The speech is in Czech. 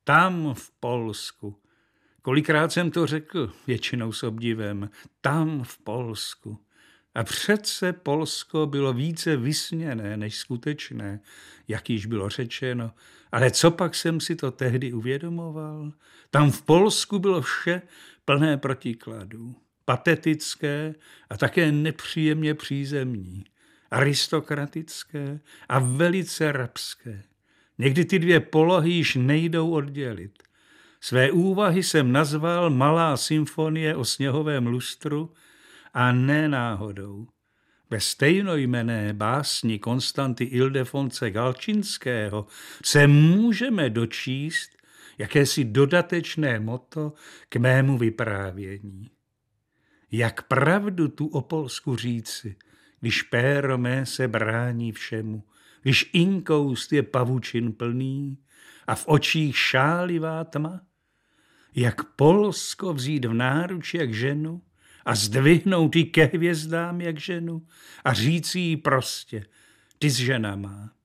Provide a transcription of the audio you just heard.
Tam v Polsku. Kolikrát jsem to řekl, většinou s obdivem, tam v Polsku. A přece Polsko bylo více vysněné než skutečné, jak již bylo řečeno. Ale co pak jsem si to tehdy uvědomoval? Tam v Polsku bylo vše plné protikladů. Patetické a také nepříjemně přízemní. Aristokratické a velice rabské. Někdy ty dvě polohy již nejdou oddělit. Své úvahy jsem nazval Malá symfonie o sněhovém lustru a ne náhodou. Ve stejnojmenné básni Konstanty Ildefonse Galčinského se můžeme dočíst jakési dodatečné motto k mému vyprávění. Jak pravdu tu o Polsku říci, když péro mé se brání všemu, když inkoust je pavučin plný a v očích šálivá tma? Jak Polsko vzít v náruč jak ženu a zdvihnout ji ke hvězdám jak ženu a říci jí prostě, ty jsi žena má.